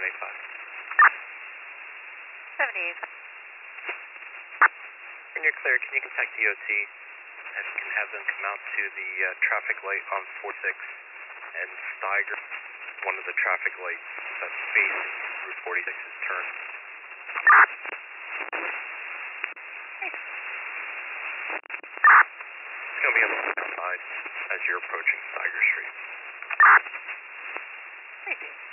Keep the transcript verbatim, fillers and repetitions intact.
seventy-five. seventy-eight. When you're clear, can you contact D O T and can have them come out to the uh, traffic light on forty-six and stagger one of the traffic lights that's facing Route forty-six's turn. It's going to be on the left side as you're approaching Steiger Street. Thank you.